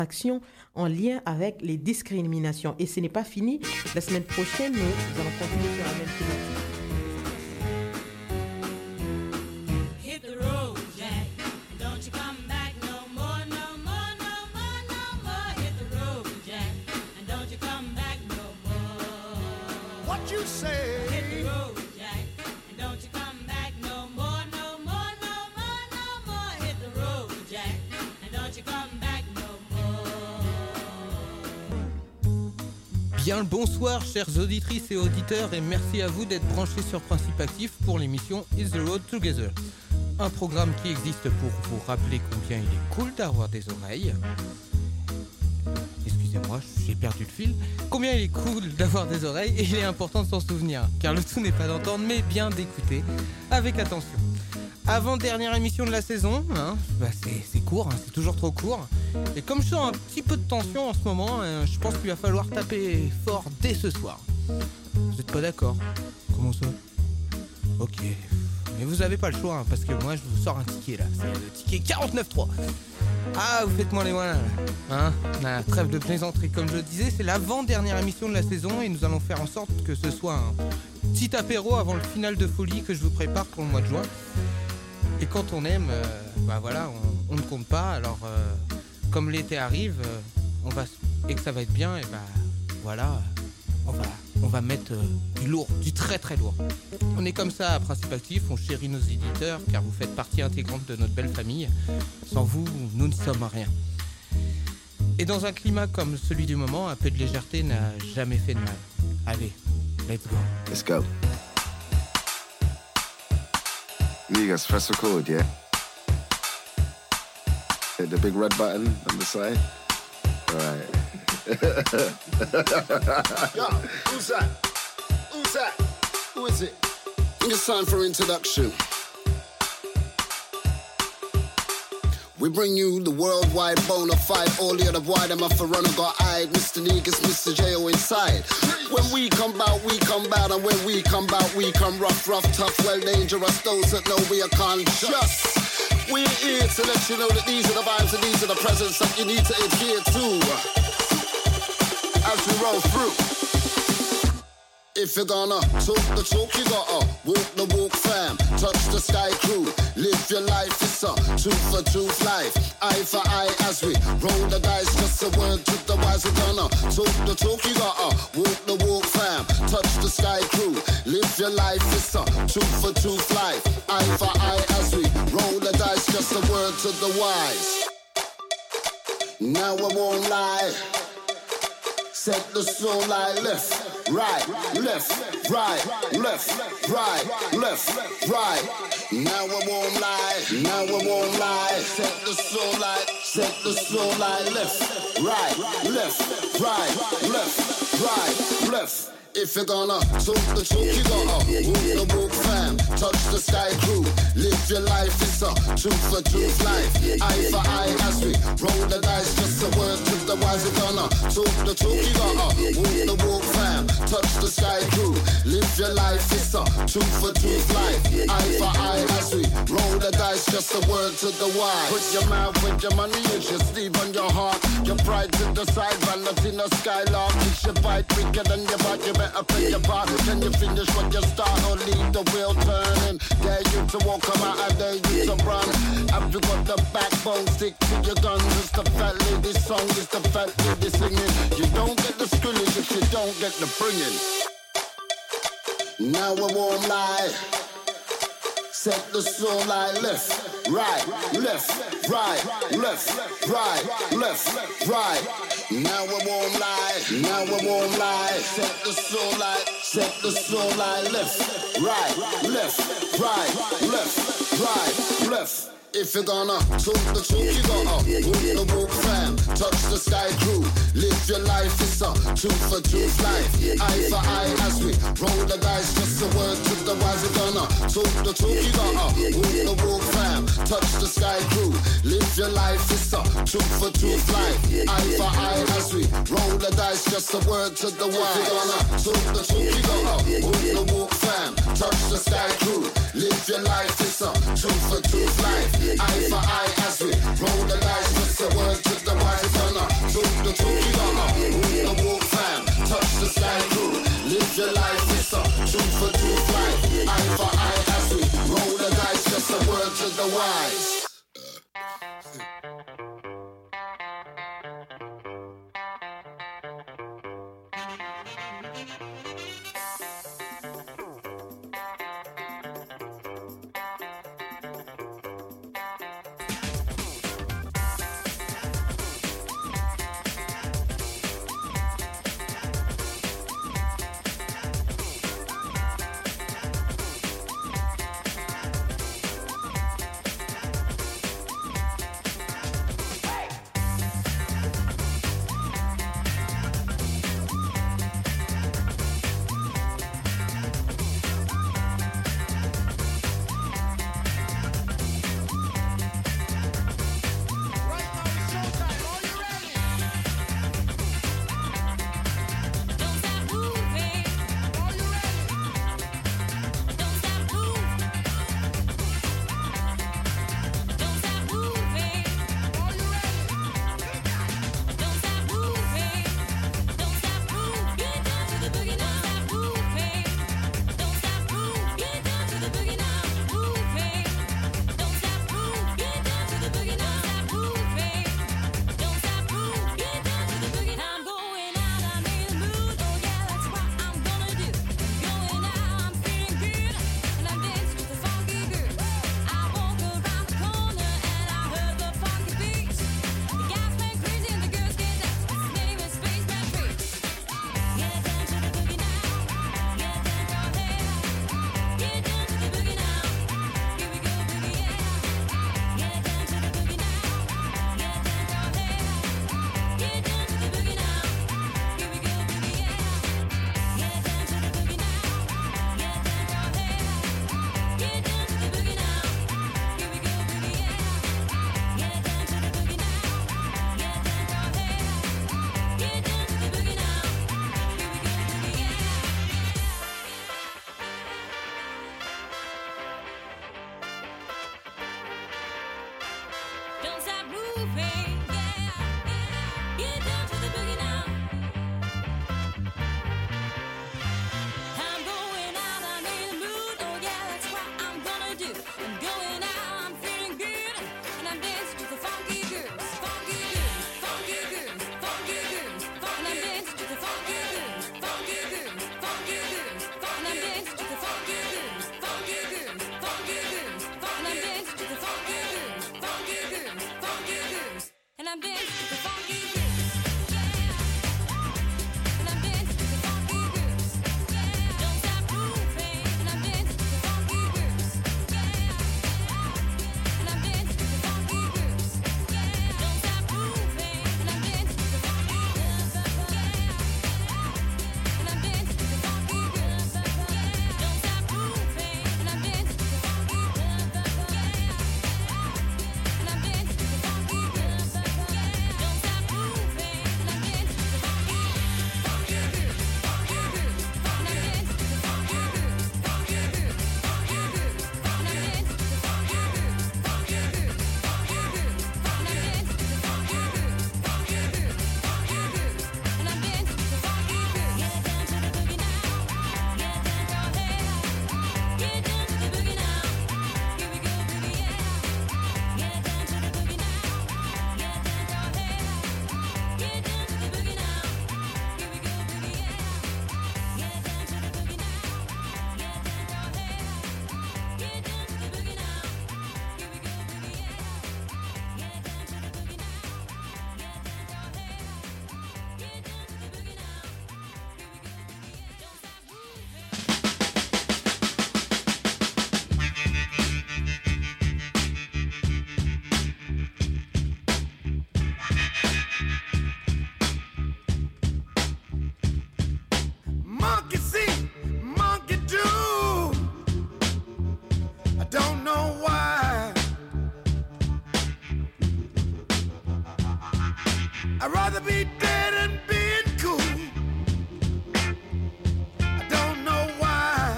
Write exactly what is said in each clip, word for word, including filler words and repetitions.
action en lien avec les discriminations. Et ce n'est pas fini. La semaine prochaine, nous allons continuer sur la même thématique. You say hit the road, Jack, and don't you come back no more, no more, no more, no more. Hit the road, Jack, and don't you come back no more. Bien le bonsoir, chères auditrices et auditeurs, et merci à vous d'être branchés sur Principe Actif pour l'émission Is the Road Together. Un programme qui existe pour vous rappeler combien il est cool d'avoir des oreilles. Excusez-moi, j'ai perdu le fil. Combien il est cool d'avoir des oreilles et il est important de s'en souvenir, car le tout n'est pas d'entendre, mais bien d'écouter avec attention. Avant-dernière émission de la saison, hein, bah c'est, c'est court, hein, c'est toujours trop court. Et comme je sens un petit peu de tension en ce moment, hein, je pense qu'il va falloir taper fort dès ce soir. Vous n'êtes pas d'accord? Comment ça? Ok, mais vous avez pas le choix, hein, parce que moi je vous sors un ticket là, c'est le ticket quarante-neuf trois. Ah, vous faites-moi les malins, hein, la trêve de plaisanterie, comme je le disais, c'est l'avant-dernière émission de la saison et nous allons faire en sorte que ce soit un petit apéro avant le final de folie que je vous prépare pour le mois de juin. Et quand on aime, euh, bah voilà, on, on ne compte pas, alors euh, comme l'été arrive, euh, on va, et que ça va être bien, et bah voilà, on va, on va mettre euh, du lourd, du très très lourd. On est comme ça à Principe Actif, on chérit nos éditeurs, car vous faites partie intégrante de notre belle famille. Sans vous, nous ne sommes rien. Et dans un climat comme celui du moment, un peu de légèreté n'a jamais fait de mal. Allez, let's go. Let's go. Ligas, press record, yeah? Hit the big red button on the side. Alright. Yo, who's that? Who's that? Who is it? It's time for introduction. We bring you the worldwide bona fide, all the other boy, them off a runner got eyed, Mister Negus, Mister J O inside. When we come bout, we come bout, and when we come bout, we come rough, rough, tough, well dangerous, those that know we are conscious. We're here to let you know that these are the vibes and these are the presents that you need to adhere to as we roll through. If you're gonna talk the talk, you gotta walk the walk, fam. Touch the sky crew, live your life, it's a tooth for tooth life. Eye for eye as we roll the dice, just a word to the wise. We're gonna talk the talk, you gotta walk the walk, fam. Touch the sky crew, live your life, it's a tooth for tooth life. Eye for eye as we roll the dice, just a word to the wise. Now I won't lie, set the soul like left. Right, left, right, left, right, left, right. Now I won't lie, now I won't lie. Set the soul light, set the soul light. Left, right, left, right, left, right, left. If you're gonna talk the talk, you gotta walk the walk, fam. Touch the sky crew, live your life, it's a tooth for tooth life. Eye for eye as we roll the dice, just a word to the wise. You're gonna talk the talk, you gotta walk the walk, fam. Touch the sky crew, live your life, it's a tooth for tooth life. Eye for eye as we roll the dice, just a word to the wise. Put your mouth with your money, it's your sleeve on your heart. Your pride to the side, vanity in the skylark. It's your bite quicker than your bite, you better play your part. Can you finish what you start or leave the wheel turning? Dare you to walk, come out, I dare you to run. Have you got the backbone, stick to your guns. It's the fat lady song, it's the fat lady singing. You don't get the scrimmage if you don't get the bringing. Now I won't lie, set the soul like left, right, left, right, left, right, left, right. Now I won't lie, now I won't lie. Set the soul like, set the soul like left, right, left, right, left, right, left. If you're gonna talk the talk, you gotta walk the walk, fam. Touch the sky crew, live your life, it's a tooth for tooth life. Eye for eye as we roll the dice, just a word to the wise. You're gonna talk the talk, you gotta walk the walk, fam. Touch the sky crew, live your life, it's a tooth for tooth life. Eye for eye as we roll the the dice, just a word to the wise. You gonna talk the talk, you gonna walk the walk, fam. Touch the sky crew, live your life. It's a tooth for tooth life, eye for eye as we roll the dice. Just a word to the wise. You gonna talk the talk, you gonna walk the walk, fam. Touch the sky crew, live your life. It's a tooth for tooth life, eye for eye as we roll the dice. Just a word to the wise. rather be dead and being cool. I don't know why.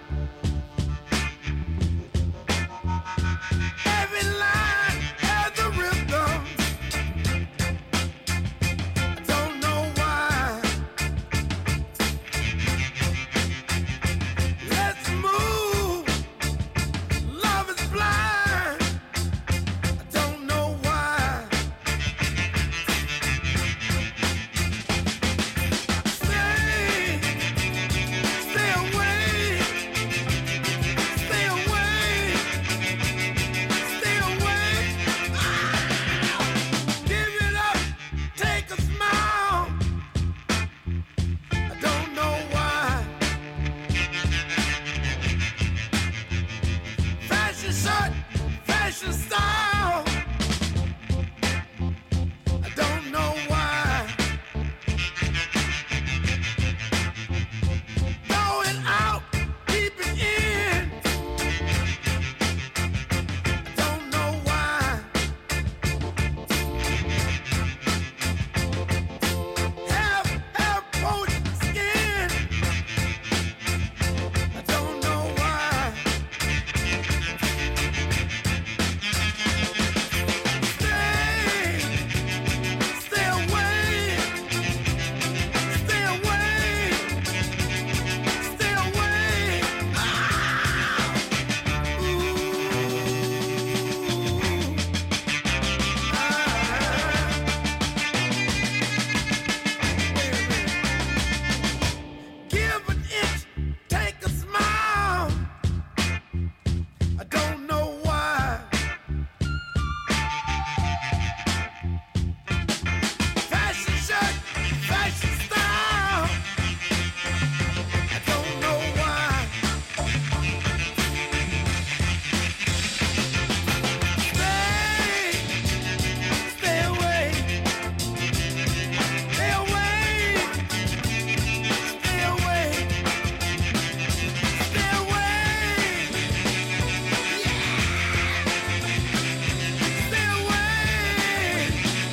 Every line has a rhythm. I don't know why. Let's move. Love is blind. I don't know why. Stay, stay away, stay away, stay away. Give it up, take a smile. I don't know why. Fashion shirt, fashion style. I don't know why. Going out, keep it in. I don't know why. Have, have poached skin. I don't know why. Stay, stay away, stay away, stay away. Ah! Ooh. Ah. Give an inch, take a smile. I don't know why. Fashion shirt, fashion style. I don't know why. Stay, stay away, stay away, stay away, stay away. Stay away.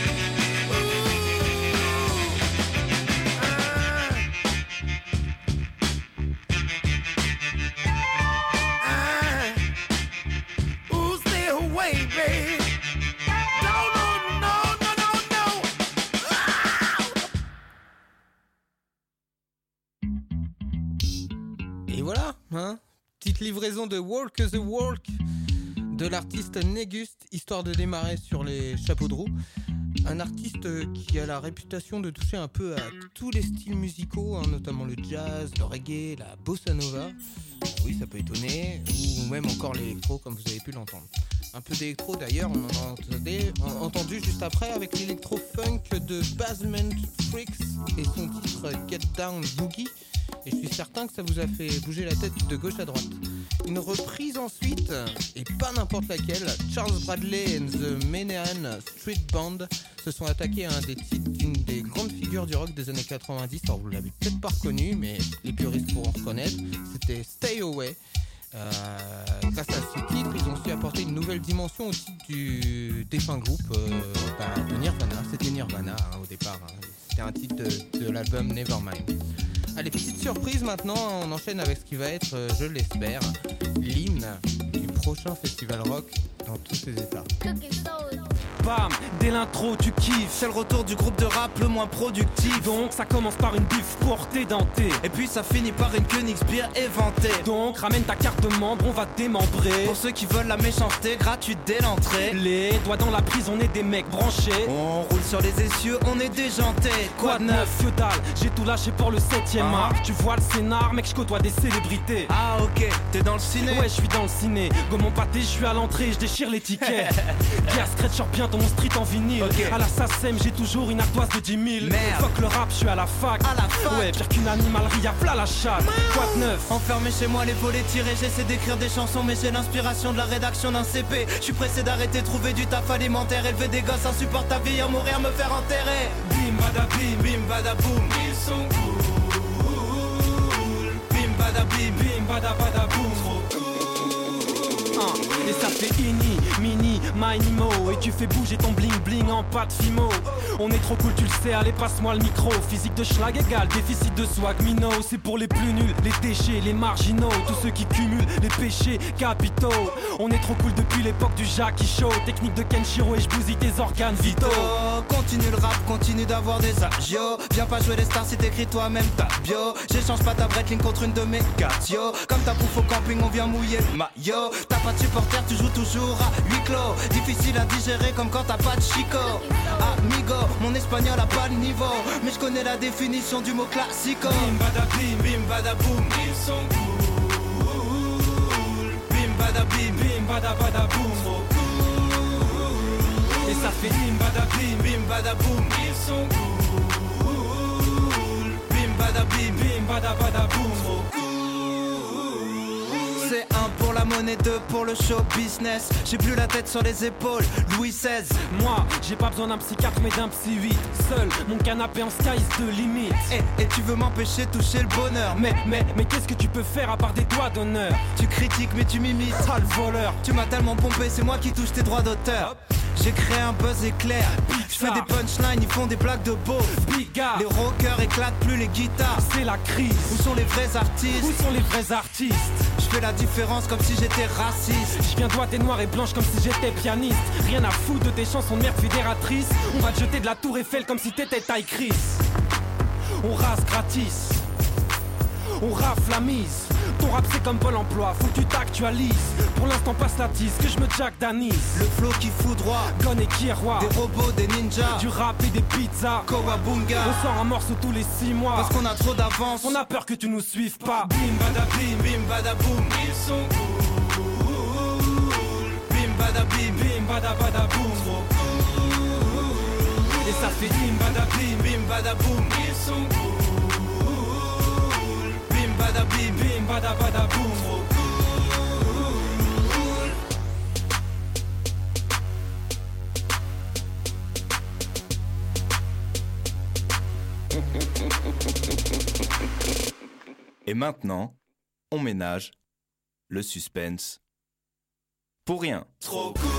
Ooh. Ah. Ah. Ooh, stay away, babe. No, no, no, no, no, no. Ah. Et voilà, hein. Petite livraison de Walk the Walk de l'artiste Negust, histoire de démarrer sur les chapeaux de roue. Un artiste qui a la réputation de toucher un peu à tous les styles musicaux, hein, notamment le jazz, le reggae, la bossa nova. Oui, ça peut étonner, ou même encore l'électro, comme vous avez pu l'entendre. Un peu d'électro d'ailleurs, on en a entendu, entendu juste après avec l'électro-funk de Basement Freaks et son titre Get Down Boogie. Et je suis certain que ça vous a fait bouger la tête de gauche à droite. Une reprise ensuite, et pas n'importe laquelle, Charles Bradley and the Menahan Street Band se sont attaqués à un des titres d'une des grandes figures du rock des années quatre-vingt-dix. Alors vous l'avez peut-être pas reconnu, mais les puristes pourront reconnaître. C'était Stay Away. Euh, grâce à ce titre, ils ont su apporter une nouvelle dimension au titre du défunt groupe euh, bah, de Nirvana. C'était Nirvana hein, au départ. Hein. C'était un titre de, de l'album Nevermind. Allez, petite surprise maintenant, on enchaîne avec ce qui va être, euh, je l'espère, l'hymne du prochain festival rock dans tous ses états. Bam, dès l'intro tu kiffes. C'est le retour du groupe de rap le moins productif. Donc ça commence par une biffe portée dentée. Et puis ça finit par une Königsbier éventée. Donc ramène ta carte de membre, on va te démembrer. Pour ceux qui veulent la méchanceté gratuite dès l'entrée. Les doigts dans la prise, on est des mecs branchés. On roule sur les essieux, on est déjanté. Quoi de neuf, que dalle, j'ai tout lâché pour le septième Ah. art. Tu vois le scénar, mec, je côtoie des célébrités. Ah ok, t'es dans le ciné. Ouais, je suis dans le ciné. Gomme mon pâté, je suis à l'entrée, je déchire les tickets. Pierre Scratcher bientôt mon street en vinyle. Ok. À la SACEM, j'ai toujours une ardoise de dix mille. Merde. Fuck le rap, je suis à la fac. À la fac. Ouais, pire qu'une animalerie, à plat la chatte. Quoi de neuf? Enfermé chez moi, les volets tirés, j'essaie d'écrire des chansons, mais j'ai l'inspiration de la rédaction d'un C P. Je suis pressé d'arrêter, trouver du taf alimentaire, élever des gosses insupportables, vieillir, mourir, me faire enterrer. Bim badabim, Bim badaboum, ils sont cool. bim badabim, Bim badabadaboum. Ah, et ça fait ini, mini, my Nemo. Et tu fais bouger ton bling bling en pâte Fimo. On est trop cool, tu le sais, allez passe-moi le micro. Physique de schlag égale déficit de swag minot. C'est pour les plus nuls, les déchets, les marginaux, tous ceux qui cumulent les péchés capitaux. On est trop cool depuis l'époque du Jackie Show. Technique de Kenshiro et j'bousille tes organes vitaux. Continue le rap, continue d'avoir des agios. Viens pas jouer les stars si t'écris toi-même ta bio. J'échange pas ta breakling contre une de mes catio. Comme ta bouffe au camping, on vient mouiller le maillot. T'as pas de supporter, tu joues toujours à huis clos. Difficile à digérer comme quand t'as pas de chico. Amigo, mon espagnol a pas de niveau. Mais je connais la définition du mot classico. Bim bada bim, bim bada boum, ils sont cool. Bim bada bim, bim bada bada boum, trop cool. Et ça fait bim bada bim, bim bada boum, ils sont cool. Bim bada bim, bim bada bada boum, trop cool. C'est un pour la monnaie, deux pour le show business. J'ai plus la tête sur les épaules, Louis seize. Moi, j'ai pas besoin d'un psychiatre mais d'un psy huit. Seul, mon canapé en sky de limite. Et, et tu veux m'empêcher de toucher le bonheur. Mais, mais, mais qu'est-ce que tu peux faire à part des doigts d'honneur? Tu critiques mais tu m'imites, sale voleur. Tu m'as tellement pompé, c'est moi qui touche tes droits d'auteur. J'ai créé un buzz éclair. Je fais des punchlines, ils font des blagues de beau. Bigard. Les rockers éclatent plus les guitares. C'est la crise. Où sont les vrais artistes? Où sont les vrais artistes? Je fais la différence comme si j'étais raciste. Je viens droite et noire et blanche comme si j'étais pianiste. Rien à foutre de tes chansons de merde fédératrice. On va te jeter de la tour Eiffel comme si t'étais taille Chris. On rase gratis. On rafle la mise. Ton rap c'est comme Pôle emploi, faut que tu t'actualises. Pour l'instant passe la tisse, que je me jack d'anis. Le flow qui fout droit, Gon et Kierwa. des robots, des ninjas, Du rap et des pizzas. Kowabunga. On sort un morceau tous les six mois. Parce qu'on a trop d'avance. On a peur que tu nous suives pas. Bim bada bim, bim bada boum, ils sont cool. Bim bada bim, Bim bada bada boum, trop cool. Et ça fait bim bada bim, bim bada boum, ils sont cool. Bim bada bim, bim bada bada boum, trop cool. Et maintenant, on ménage le suspense pour rien. Trop cool.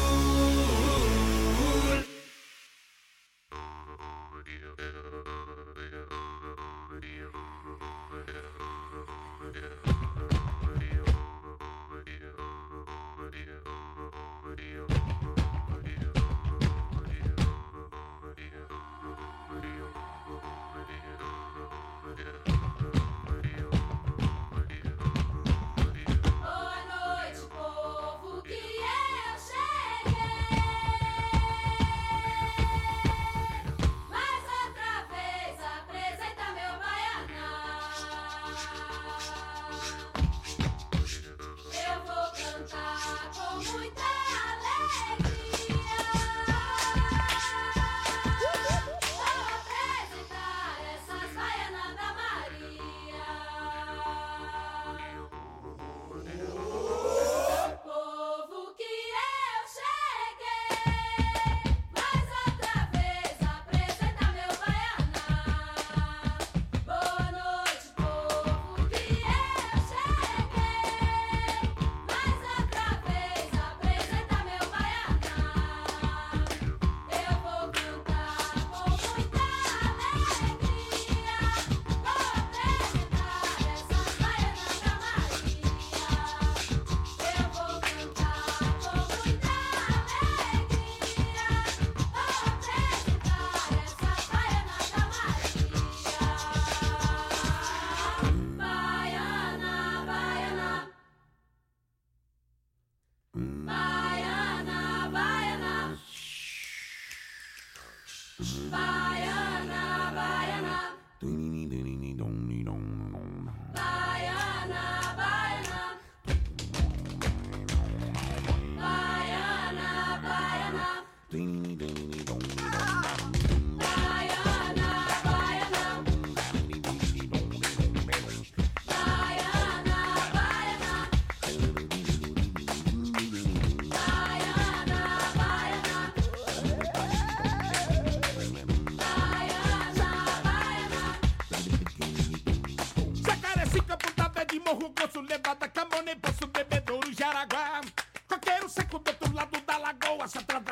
Jaraguá, coqueiro seco do outro lado da lagoa, se atravessa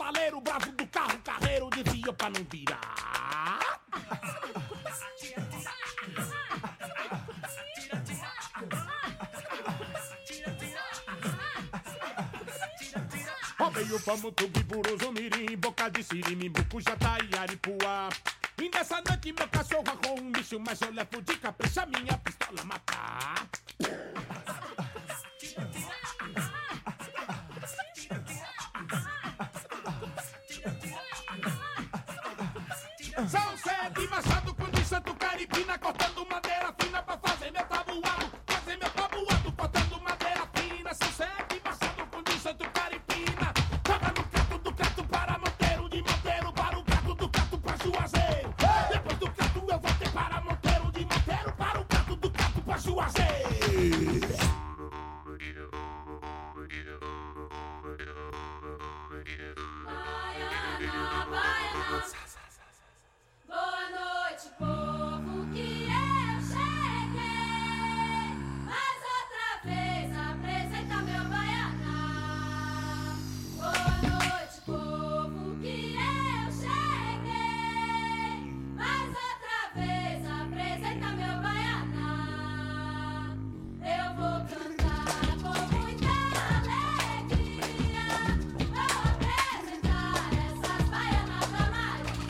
cavaleiro, bravo do carro, carreiro, desvia pra não virar. Rodeio pra Mutubi, Buruzu, Mirim, Boca de Sirim, Bucujatá e Aripuá. E nessa noite meu cachorro arrou um bicho, mas eu levo de capricha minha pistola matar. São sete machado com de santo caripina, cortando madeira fina pra fazer meu tabuado, fazer meu tabuado, cortando madeira fina. São sete machado com de santo caripina, joga no cato do cato para Monteiro, de Monteiro para o cato do cato pra Juazeiro. Depois do cato eu voltei para Monteiro, de Monteiro para o cato do cato pra Juazeiro. Baiana, baiana. Boa noite, povo, que eu cheguei. Mais outra vez apresenta meu baianá. Boa noite, povo, que eu cheguei. Mais outra vez apresenta meu baianá. Eu vou cantar com muita alegria. Vou apresentar essas baianas da Maria.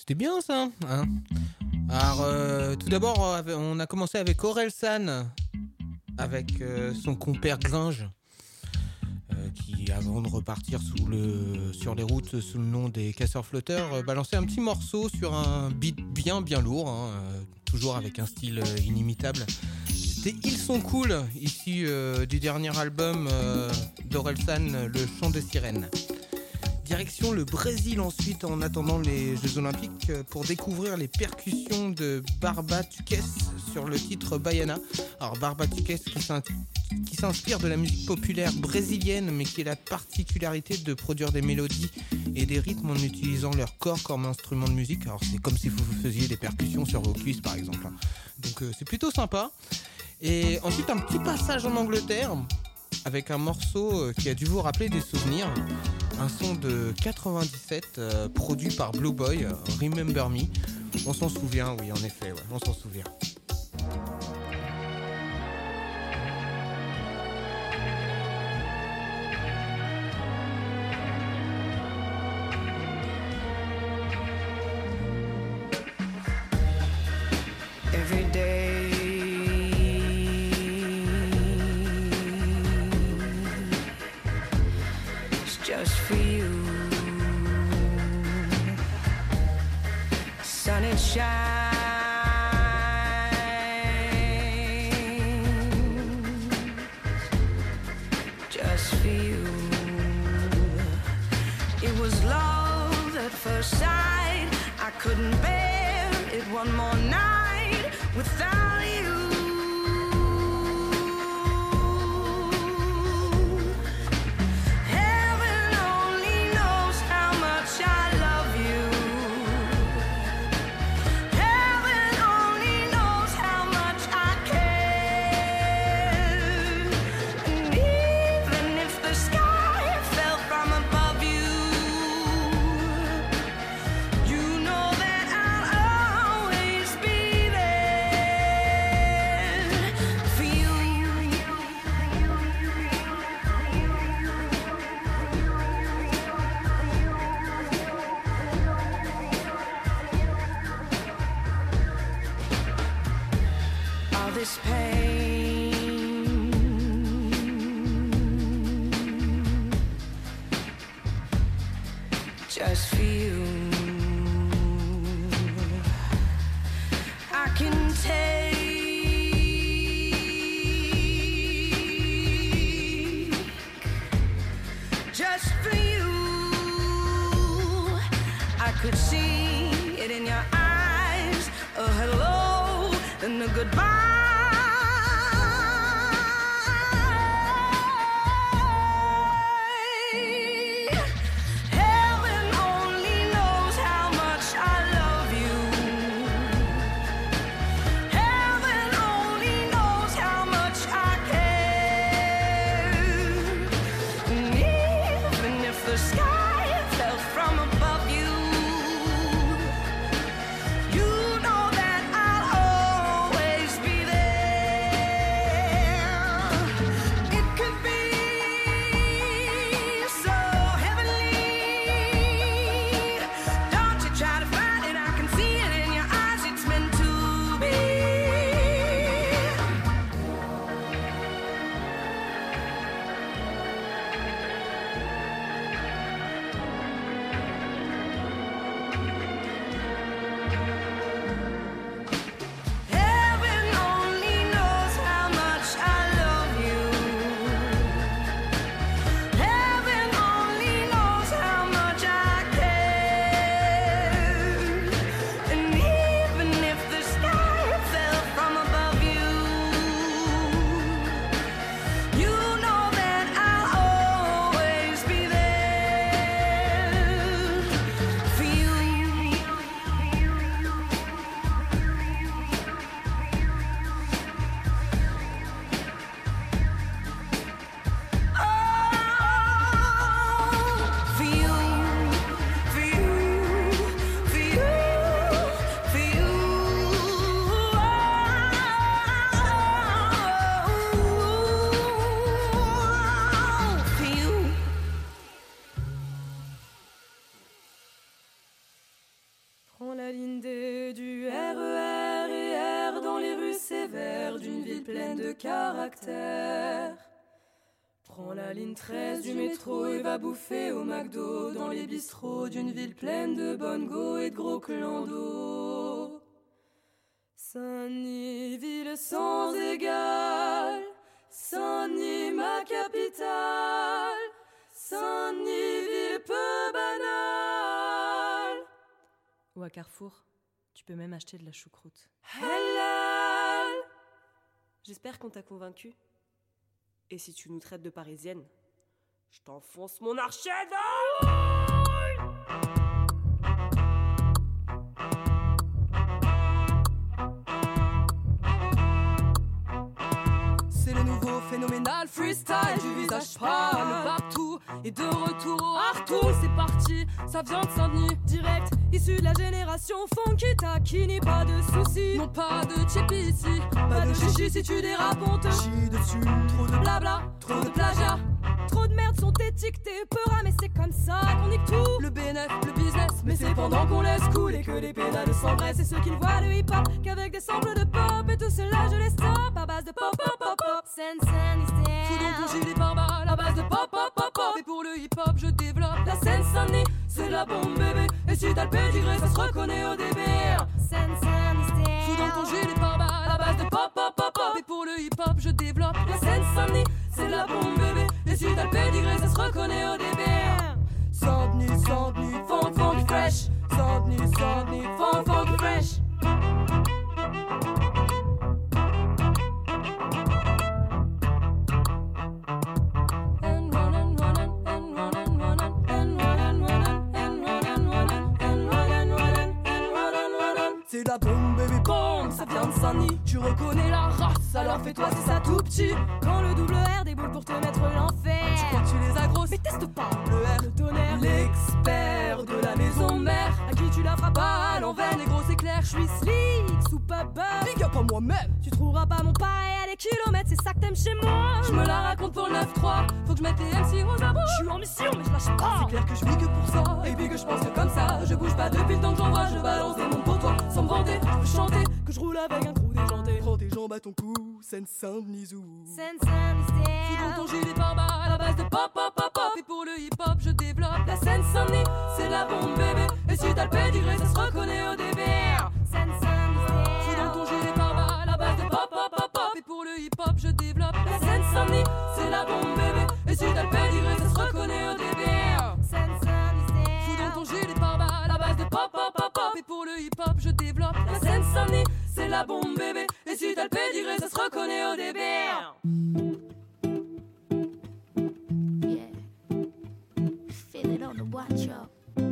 C'était bien ça, hein. Alors, euh, tout d'abord, on a commencé avec Orelsan, avec euh, son compère Gringe, euh, qui, avant de repartir sous le, sur les routes sous le nom des Casseurs-Flotteurs, euh, balançait un petit morceau sur un beat bien bien lourd, hein, euh, toujours avec un style euh, inimitable. C'était Ils sont cool, issu euh, du dernier album euh, d'Orelsan, Le Chant des Sirènes. Direction le Brésil ensuite en attendant les Jeux Olympiques pour découvrir les percussions de Barba Tuques sur le titre Baiana. Alors Barba Tuques qui, s'in- qui s'inspire de la musique populaire brésilienne mais qui a la particularité de produire des mélodies et des rythmes en utilisant leur corps comme instrument de musique. Alors c'est comme si vous faisiez des percussions sur vos cuisses par exemple. Donc euh, c'est plutôt sympa. Et ensuite un petit passage en Angleterre avec un morceau qui a dû vous rappeler des souvenirs. Un son de quatre-vingt-dix-sept euh, produit par Blue Boy, Remember Me. On s'en souvient, oui, en effet, ouais, on s'en souvient. Every day it's just for you. Sun and shine just for you. It was love at first sight. I couldn't bear it one more night without you. Heaven only knows how much I love you. Heaven only knows how much I care. And even if the sky fell from above you, you know that I'll always be there for you. All this pain, just for you. I can take just for you. I could see it in your eyes, a hello and a goodbye. Heaven only knows how much I love you. Heaven only knows how much I care. And even if the sky fell from above you, you know that I'll always be there. d'une ville pleine de caractère. Prends la ligne treize du métro et va bouffer au McDo dans les bistrots d'une ville pleine de bonnes go et de gros clandos. Saint-Denis, ville sans égal, Saint-Denis, ma capitale, Saint-Denis, ville peu banale. Ou à Carrefour, tu peux même acheter de la choucroute. Halal. J'espère qu'on t'a convaincu. Et si tu nous traites de parisienne, je t'enfonce mon archet dans C'est le nouveau phénoménal freestyle du visage pâle, le partout et de retour au Artour. C'est parti, ça vient de Saint-Denis, direct, issu de la génération funky taquini. Pas de soucis, non pas de chippy ici, pas de chichi si tu dérapes on te chie dessus. Trop de blabla, trop de plagiat, trop de merde sont étiquetés peur, mais c'est comme ça qu'on nique tout. Le bénéf, le business, mais c'est pendant qu'on laisse couler que les pédales s'engraissent. C'est ceux qui ne voient le hip-hop qu'avec des samples de pop. Et tout cela je les stoppe à base de pop pop pop pop. Fous donc ton gilet pare-balles à base de pop pop pop pop. Et pour le hip-hop je développe la Seine-Saint-Denis, c'est la bombe bébé. Et si t'as le pédigré ça se reconnaît au début. Fous donc ton gilet pare-balles à base de pop pop pop pop. Et pour le hip-hop je développe la Seine-Saint-Denis, c'est la bombe bébé. Et si t'as le pédigré ça se reconnaît au début. Saint-Denis, Saint-Denis, funk funk fresh. Saint-Denis, Saint-Denis, funk funk fresh. C'est la bombe bébé bombe, ça vient de Saint-Denis. Tu reconnais la race, alors fais-toi c'est ça tout petit. Quand le double R déboule pour te mettre l'enfer, tu crois que tu les as grosses, mais teste pas le R, le tonnerre. L'expert de la maison mère, à qui tu la feras pas à l'envers, les gros éclairs. Je suis slick, sous papa, big up à moi-même. Tu trouveras pas mon pareil à des kilomètres, c'est ça que t'aimes chez moi. Je me la raconte pour le neuf trois, faut que je mette les M C aux abos. Je suis en mission mais je lâche pas, c'est clair que je vis que pour ça. Et puis que je pense que comme ça, je bouge pas depuis le temps que j'envoie. Je balance des mondes pour toi, sans me vanter, je peux chanter que je roule avec un trou déjanté. Prends tes jambes à ton cou, Seine-Saint-Denis zou. Seine-Saint-Denis. Fous donc ton gilet pare-balles à base de pop pop pop pop. Et pour le hip-hop je développe la Seine-Saint-Denis, c'est la bombe bébé. Et si t'as le pédigré ça se reconnaît au début. Seine-Saint-Denis. Fous donc ton gilet pare-balles à base de pop pop pop pop. Et pour le hip-hop je développe la Seine-Saint-Denis, c'est la bombe bébé. Et si t'as le pédigré ça se reconnaît au début. Seine-Saint-Denis. Fous donc ton gilet pare-balles à base de pop pop pop pop. Et pour le hip-hop je développe la Seine-Saint-Denis, c'est la bombe bébé. Et si t'as le pédigré ça se reconnaît au début. Feel it on the watch up.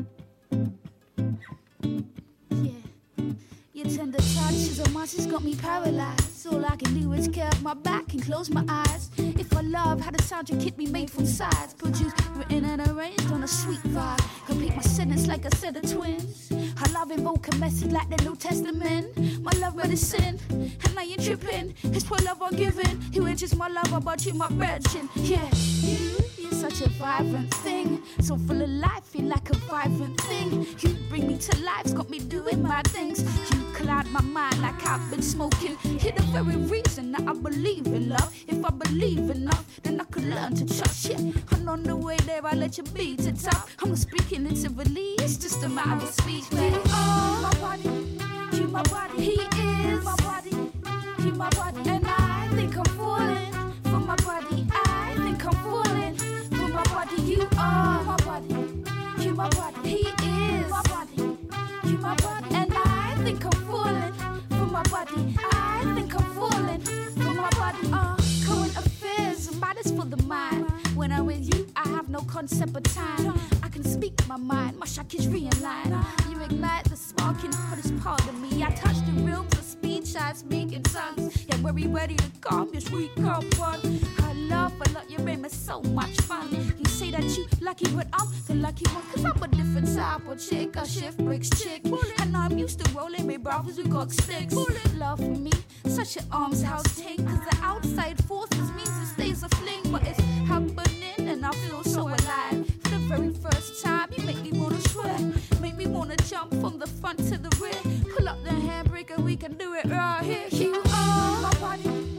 Yeah. Your tender touches on my has got me paralyzed. All I can do is curve my back and close my eyes. If I love how the soundtrack hit me made from sides, produced, written and arranged on a sweet vibe. Complete my sentence like a set of twins. I love invoke a message like the New Testament. My love medicine, and now you're tripping. It's for love I'm giving. You ain't just my lover, but you my virgin. Yeah, you, you're such a vibrant thing. So full of life, feel like a vibrant thing. You bring me to life, it's got me doing my things. You cloud my mind like I've been smoking. You're the very reason that I believe in love. If I believe enough, then I could learn to trust you. Yeah, and on the way there, I let you be to top. I'm not speaking literally, it's just a matter of speech. You are my body, you my body. He is my body, you my body. And I think I'm falling for my body. I think I'm falling for my body. You are my body, you my body. He is my body, you my body. And I think I'm falling for my body. I think I'm falling for my body. Uh, current affairs, matters for the mind. When I'm with you, I have no concept of time. I can speak my mind, my shock is realigned. You ignite the spark in the hottest part of me. I touch the realms of speech, I speak in tongues. Yeah, we're ready to calm your sweet cup one. I love a lot, you make me so much fun. You say that you lucky, but I'm the lucky one. Cause I'm a different type of chick, a shift bricks chick. And I'm used to rolling with brothers who got sticks. Love for me, such an arms house take. Cause the outside forces means it stays a fling. But it's happening and I feel so alive. For the very first time, you make me wanna swear. Make me wanna jump from the front to the rear. Pull up the handbrake and we can do it right here. You are my body.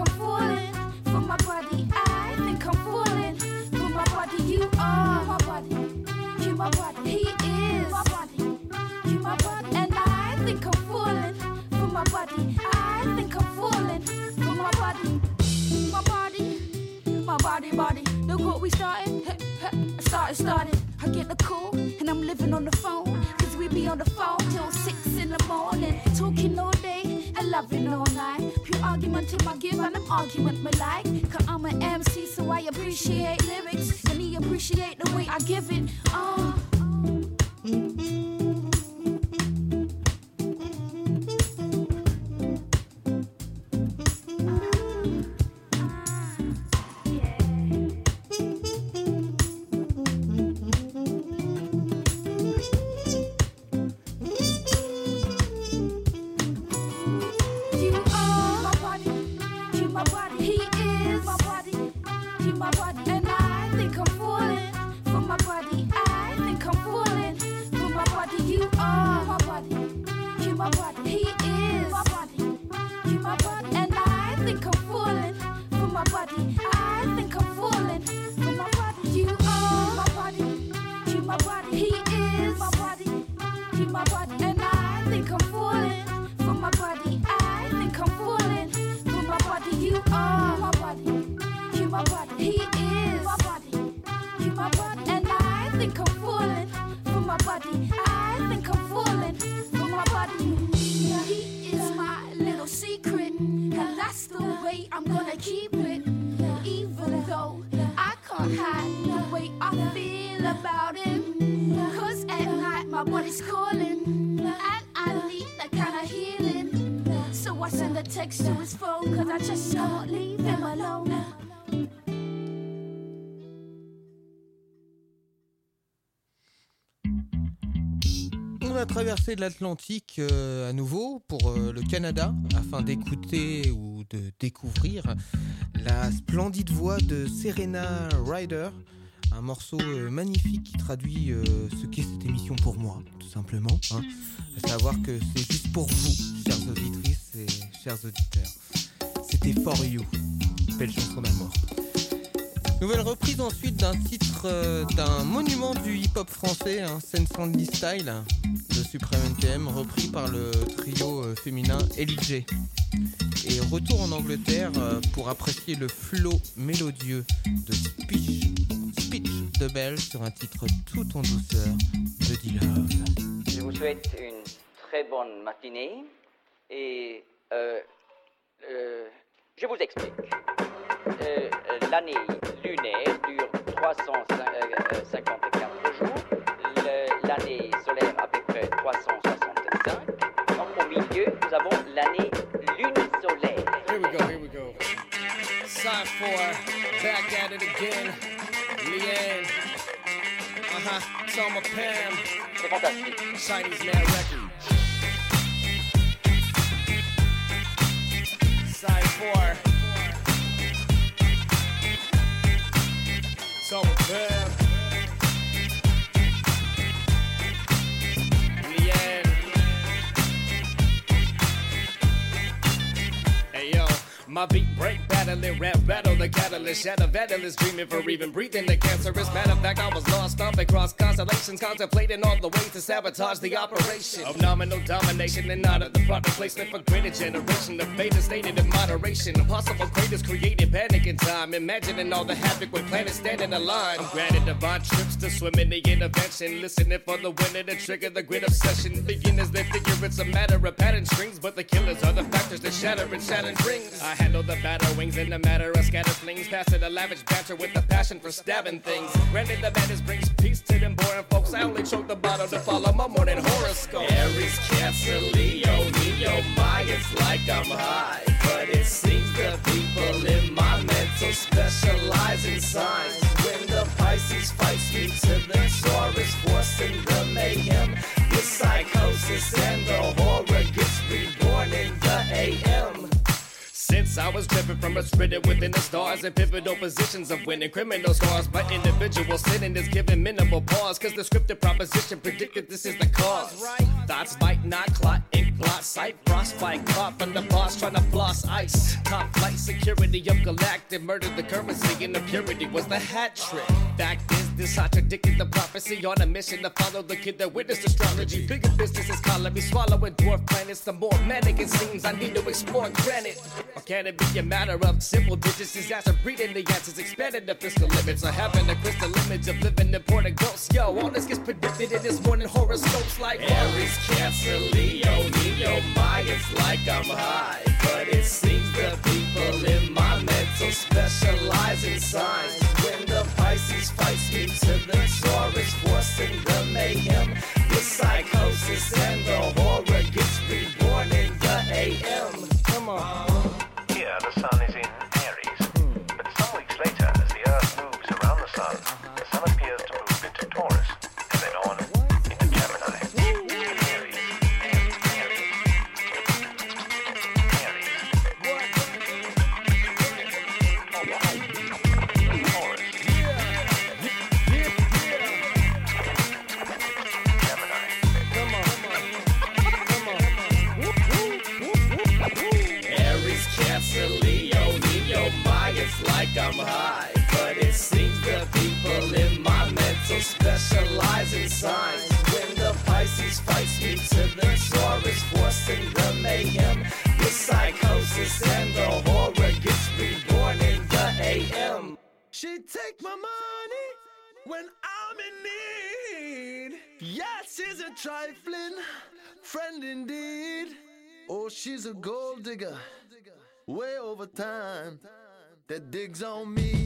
I'm falling for my body. I think I'm falling for my body. You are my body. You my body. He is my body. You my body. And I think I'm falling for my body. I think I'm falling for my body. My body. My body, body. Look what we started. I started, started. I get the call and I'm living on the phone. Cause we be on the phone till six in the morning. Talking all day and loving all night. Pure argument till I give and an argument me like. Cause I'm an M C so I appreciate lyrics. And he appreciate the way I give it. Oh. On a traversé l'Atlantique euh, à nouveau pour euh, le Canada afin d'écouter ou de découvrir la splendide voix de Serena Ryder, un morceau euh, magnifique qui traduit euh, ce qu'est cette émission pour moi, tout simplement. Hein. À savoir que c'est juste pour vous, chères auditrices et chers auditeurs. C'était For You, belle chanson d'amour. Nouvelle reprise ensuite d'un titre euh, d'un monument du hip-hop français, hein, Sense Only Style, de Supreme N T M, repris par le trio euh, féminin Ellie J. Et retour en Angleterre euh, pour apprécier le flow mélodieux de Speech, Speech de Bell sur un titre tout en douceur de D-Love. Je vous souhaite une très bonne matinée et euh, euh, je vous explique. Euh, l'année lunaire dure trois cent cinquante-quatre jours, le, l'année solaire à peu près trois cent soixante-cinq. Donc au milieu, nous avons l'année lunisolaire. Here we go, here we go. Side four, back at it again. Leanne. Uh-huh, Summer Pam. C'est fantastique. Chinese Man Record. Side four. Summer Pam. Leanne. Hey yo, my beat break, battling, rap battle, the catalyst, shadow vandalist, dreaming for even breathing the cancerous. Matter of fact, I was lost, stomping across constellations, contemplating all the ways to sabotage the operation of nominal domination and not of the proper placement for greater generation. The fate is stated in moderation. Impossible craters created panic in time, imagining all the havoc when planets stand in a line. I'm granted divine trips to swim in the intervention, listening for the winner to trigger the grid obsession. Beginners, they figure it's a matter of pattern strings, but the killers are the factors that shatter and shatter rings. I handle the batter wings in a matter of scattered flings, passing a lavish banter with a passion for stabbing things. Granted, the madness brings peace to them boring folks. I only choke the bottle to follow my morning horoscope. Aries, Cancer, Leo, Neo, my, it's like I'm high, but it seems the people in my mental specialize in signs. When the Pisces fights me to the Taurus, forcing the mayhem, the psychosis and the horror gets reborn in the A M. Since I was driven from a written within the stars and pivotal positions of winning criminal scars, my individual sinning is given minimal pause, cause the scripted proposition predicted this is the cause. Thoughts might not clot, ink blot, sight, frostbite, caught from the boss trying to floss ice. Top flight security of galactic murdered the currency and the purity was the hat trick. Fact is, this contradicted the prophecy on a mission to follow the kid that witnessed astrology. Bigger business is calling me swallowing dwarf planets. The more manic it seems, I need to explore granite. Or can it be a matter of simple digits? Disaster breeding the answers, expanding the fiscal limits, or having a crystal image of living important ghosts. Yo, all this gets predicted in this morning horoscopes like Aries, Cancer, Leo, Neo, Mayans like I'm high. But it seems the people in my mental specialize in signs. When the Pisces fights me to the Taurus, forcing the mayhem, the psychosis and the horror gets reborn in the A M. Come on. Here the sun is in Aries, but some weeks later, as the Earth moves around the sun, the sun appears to move into Taurus, and then on into Gemini. Aries, Aries, Aries, Aries. Taurus. Aries, Cancer, Leo, Neo, Mayans like I'm high. But it seems the people in my mental specialize in signs. When the Pisces fights me to the Taurus, forcing the mayhem, the psychosis and the horror gets reborn in the A M. She take my money when I'm in need. Yeah, she's a trifling friend indeed. Oh, she's a gold digger, way over time, that digs on me.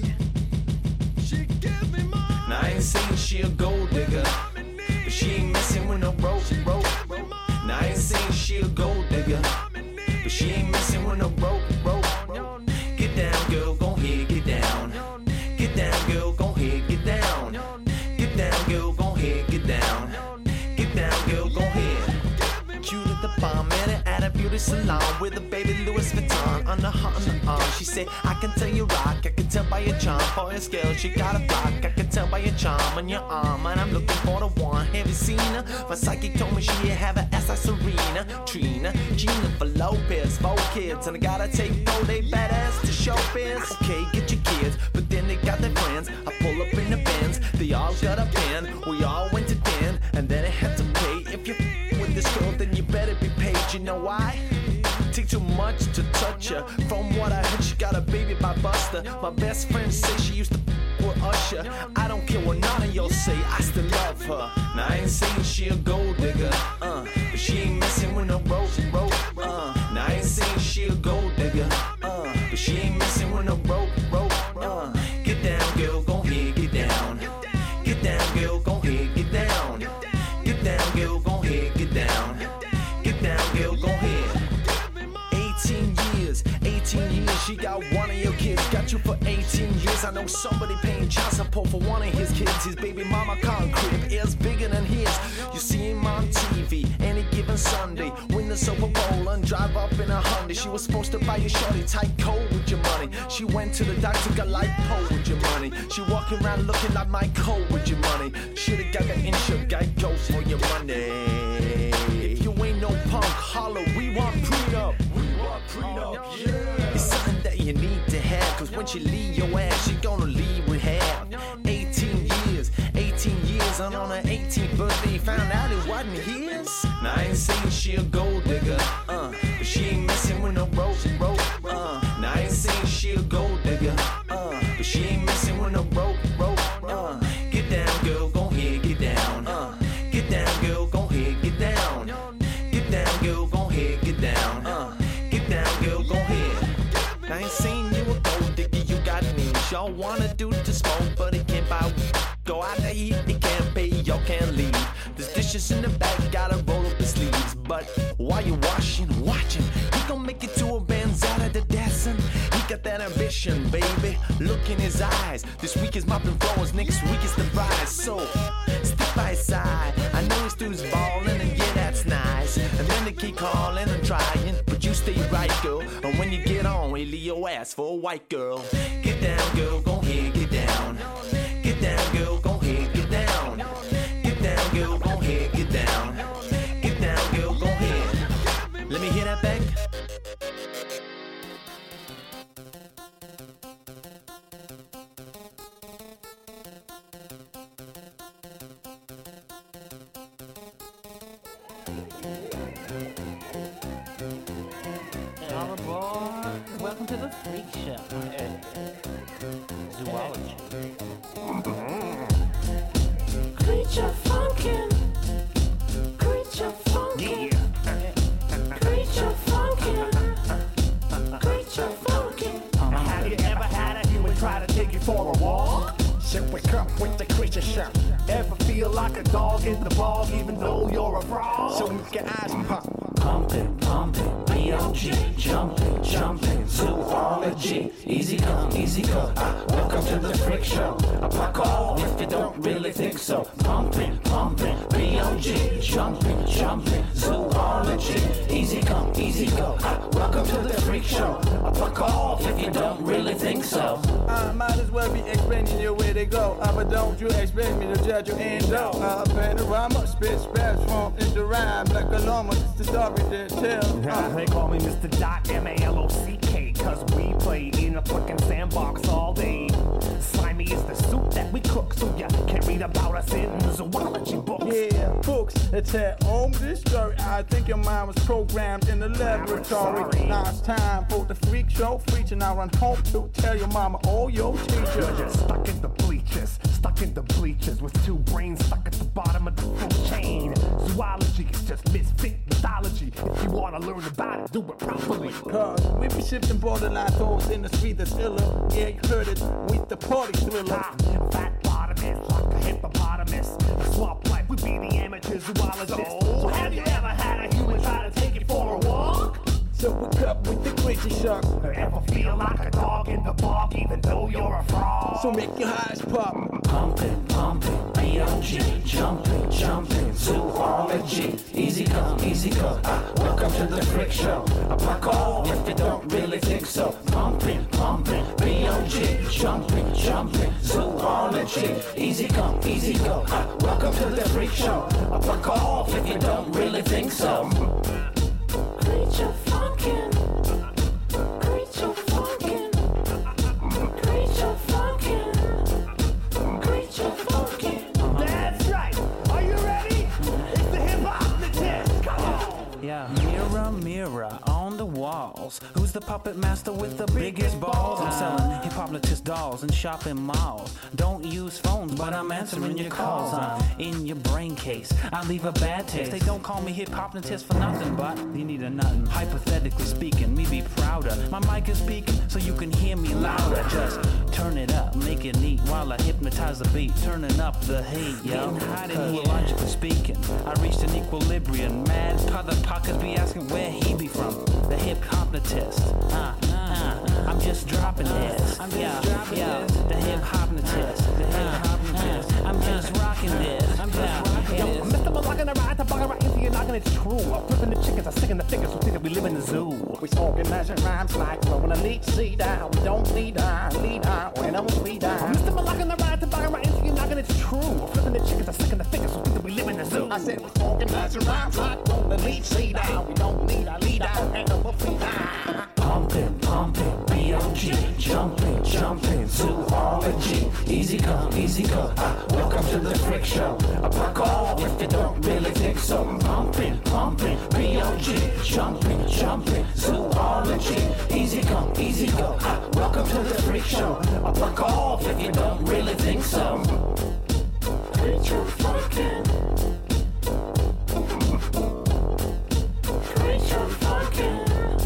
She gives me money. Now I ain't saying she a gold digger, but she ain't messing with no rope, rope. Now I ain't saying she a gold digger, but she ain't messing with no rope, rope. Get down, girl, gon' ahead, get down. Get down, girl, gon' ahead, get down. Get down, girl, gon' ahead, get down. Get down, girl, gon' ahead. Cue to the bomb, met her at a beauty salon with a baby Louis Vuitton on the heart on the arm. She said, I can tell you rock, I can tell by your charm. For a scale, she got a block, I can tell by your charm on your arm. And I'm looking for the one, have you seen her? My psychic told me she'd have an ass like Serena, Trina, Jennifer Lopez, four kids. And I gotta take all they badass to show biz. Okay, get your kids, but then they got their friends. I pull up in the Benz, they all got a pen. We all went to den, and then I had to pay. If you f- with this girl, then you better be paid. You know why? Take too much to touch her. From what I heard, she got a baby by Buster. My best friend say she used to f- with Usher. I don't care what none of y'all say, I still love her. Now I ain't saying she a gold digger, uh, but she ain't messing with no rope, rope, uh. Now I ain't saying she a gold digger, uh, but she ain't messing with no rope, rope, uh. Get down, girl, gon' ahead, get down. Get down, girl, gon' ahead, get down. Get down, girl, gon' ahead, get down. Get down, girl, gon' ahead. eighteen years, eighteen years, she got one of your kids. Got you for eighteen years. I know somebody paying child support for one of his kids. His baby mama car crib is bigger than his. You see him on T V any given Sunday. Win the Super Bowl and drive up in a Hyundai. She was supposed to buy you shorty tight coat with your money. She went to the doctor, got like pole with your money. She walking around looking like my coat with your money. Should've got the insured guy go for your money. If you ain't no punk, holler, we want prenup. Prenup, yeah. It's something that you need to have, cause when she leave your ass, she gonna leave with half. eighteen years, eighteen years, and on her eighteenth birthday, found out it wasn't his. Now I ain't saying she a gold digger, uh, but she ain't messing with no rope, rope, uh. Now I ain't saying she a gold digger, uh, but she ain't messing with no rope, rope, uh. Get down, girl, gon' ahead, get down, uh. Get down, girl, gon' ahead, get down. Get down, girl, gon' ahead, get down, uh. Get down, girl, gon' ahead. Now I ain't saying you a gold digger, you got needs. Y'all wanna do the smoke, but it can't buy. Go out there, eat, it can't pay, y'all can't leave. There's dishes in the back, gotta roll up the sleeves. But while you washing, watching, he gon' make it to a band's out of the dancing. He got that ambition, baby. Look in his eyes. This week is mopping floors, next week is the prize. So step by his side. I know his dude's ballin', and yeah, that's nice. And then they keep calling and trying, but you still stay right, girl. And when you get on, we leave your ass for a white girl. Get down, girl, go ahead, get down. Get down, girl, go ahead, get down. Get down, girl, go ahead, get down. Get down, girl, go ahead. Let me hear that back. All aboard. Welcome to the Freak Show. Zoology. Creature funkin'. Creature funkin'. Creature funkin'. Creature funkin'. Have you ever had a human try to take you for a walk? Shit, wake up with the creature show. Ever feel like a dog in the bog even though you're a frog? So make your eyes pop. Pumping, pumping, B O G, jumping, jumping, zoology. Easy come, easy go. Ah, welcome to the Freak Show. I fuck off if you don't really think so. Pumping, pumping, B O G, jumping, jumping, zoology. Easy come, easy go. Ah, welcome to the Freak Show. I fuck off if you don't really think so. I might as well be explaining you where they go. Uh, but don't you expect me to judge your endo. Uh, panorama, spit spats from into rhyme like a llama. It's the story they tell. Uh, they call me Mister Dot M A L O C K, cause we play in a fucking sandbox all day. Slimy is the soup that we cook, so you can read about us in zoology books. Yeah, books that tell home this story. I think your mind was programmed in the laboratory. Now it's time for the Freak Show. Preaching, I run home to tell your mama all your teachers. You're just stuck in the bleachers, stuck in the bleachers with two brains stuck at the bottom of the food chain. Zoology is just misfit mythology. If you wanna learn about it, do it properly. Cause we be shifting borderline thoughts in the street that's iller. Yeah, you heard it with the party thriller. I'm fat bottomist, like a hippopotamus. Swamp life, we be the amateur zoologists. So have you ever had a human try to take you for a walk? So wake up with the creature shock. Ever feel like a dog in the bog even though you're a frog? So make your eyes pop. Pumping, pumping, B O G, jumping, jumping, zoology. Easy come, easy go. Ah, welcome to the Freak Show. I fuck off if you don't really think so. Pumping, pumping, B O G, jumping, jumping, zoology. Easy come, easy go. Ah, welcome to the Freak Show. I fuck off if you don't really think so. Creature funkin'. Creature funkin'. Creature funkin'. Creature funkin'. That's right. Are you ready? It's the hip hop the test. Come on. Yeah, mirror, mirror on the walls. Who's the puppet master with the biggest balls? I'm selling hip-hopnotist dolls in shopping malls. Don't use phones, but I'm answering your calls. I'm in your brain case. I leave a bad taste. They don't call me hip-hopnotist for nothing, but you need a nothing. Hypothetically speaking, me be prouder. My mic is speaking so you can hear me louder. Just turn it up, make it neat while I hypnotize the beat. Turning up the heat, yo. Logically speaking, I reached an equilibrium. Mad motherfuckers be asking where he be from. The hip-hopnotist. Uh, uh, I'm just dropping this. I'm just yeah, dropping yeah. this. The hip-hopnotist. The hip-hopnotist. Uh, I'm just rocking this. I'm just yeah, rocking Yo, this. Mister Malaka and the ride, the bugger right into your noggin, it's true. I'm flipping the chickens, I'm sticking the figures who think that we live in the zoo. We organizing rhymes like throwing a lead seed down. We don't lead on, lead on, whenever we die. Mister Malaka and the ride, the bugger right into your noggin, it's true. I'm flipping the chickens, I'm sticking the figures who think that we live in the zoo. I said we organizing rhymes like throwing a lead seed down. We don't lead on, lead on, whenever we die. Pumping, pumping, B O G, jumping, jumping, zoology. Easy come, easy go. Ah, welcome to the Freak Show. I fuck off if you don't really think so. Pumping, pumping, B O G, jumping, jumping, zoology. Easy come, easy go. Ah, welcome to the Freak Show. I fuck off if you don't really think so. Creature funkin'. Creature funkin'.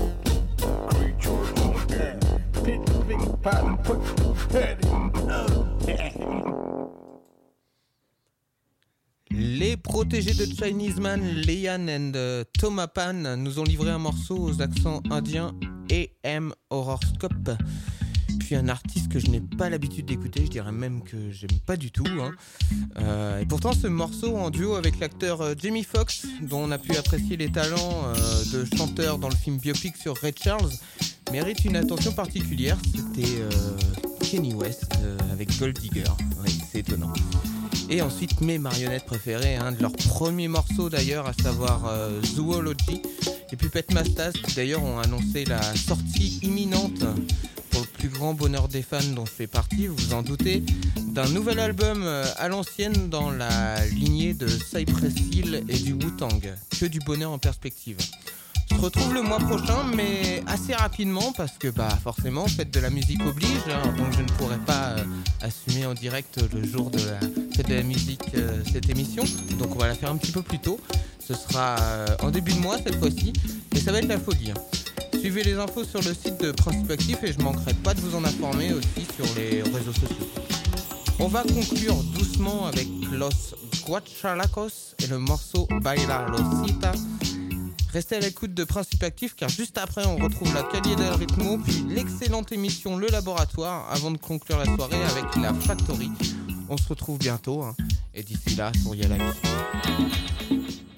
Les protégés de Chinese Man, Leanne and uh, Thomas Pan, nous ont livré un morceau aux accents indiens A M Horoscope. puis un artiste que je n'ai pas l'habitude d'écouter, je dirais même que j'aime pas du tout. Hein. Euh, et pourtant, ce morceau en duo avec l'acteur euh, Jamie Foxx, dont on a pu apprécier les talents euh, de chanteur dans le film biopic sur Ray Charles, mérite une attention particulière. C'était euh, Kanye West euh, avec Gold Digger. Oui, c'est étonnant. Et ensuite, mes marionnettes préférées, hein, de leur premier morceau d'ailleurs, à savoir euh, Zoology. Les Puppet Masters, qui d'ailleurs ont annoncé la sortie imminente, pour le plus grand bonheur des fans dont je fais partie, vous vous en doutez, d'un nouvel album euh, à l'ancienne dans la lignée de Cypress Hill et du Wu-Tang. Que du bonheur en perspective. On se retrouve le mois prochain, mais assez rapidement parce que bah forcément, fête de la musique oblige, hein, donc je ne pourrai pas euh, assumer en direct le jour de la fête de la musique euh, cette émission, donc on va la faire un petit peu plus tôt. Ce sera euh, en début de mois cette fois-ci, et ça va être la folie. Hein. Suivez les infos sur le site de Principe Actif et je manquerai pas de vous en informer aussi sur les réseaux sociaux. On va conclure doucement avec Los Guachalacos et le morceau Bailar Losita. Restez à l'écoute de Principe Actif car juste après on retrouve la Calle del Ritmo puis l'excellente émission Le Laboratoire avant de conclure la soirée avec la Factory. On se retrouve bientôt hein, et d'ici là, souriez à la vie.